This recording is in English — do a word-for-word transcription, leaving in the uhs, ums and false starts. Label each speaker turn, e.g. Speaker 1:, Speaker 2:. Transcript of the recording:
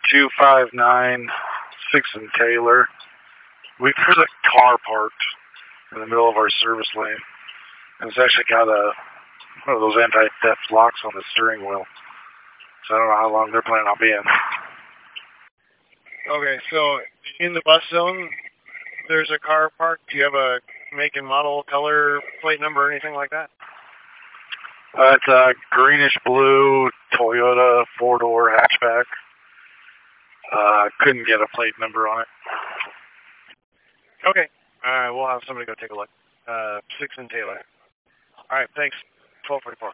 Speaker 1: two five nine, sixth and Taylor. We There's a car parked in the middle of our service lane. And it's actually got a one of those anti-theft locks on the steering wheel. So I don't know how long they're planning on being.
Speaker 2: Okay, so in the bus zone, there's a car parked. Do you have a make and model, color, plate number, or anything like that?
Speaker 1: Uh, it's a greenish blue Toyota four-door hatchback. Uh, couldn't get a plate number on it.
Speaker 2: Okay. All right, we'll have somebody go take a look. Uh, six and Taylor. All right, thanks. twelve forty-four.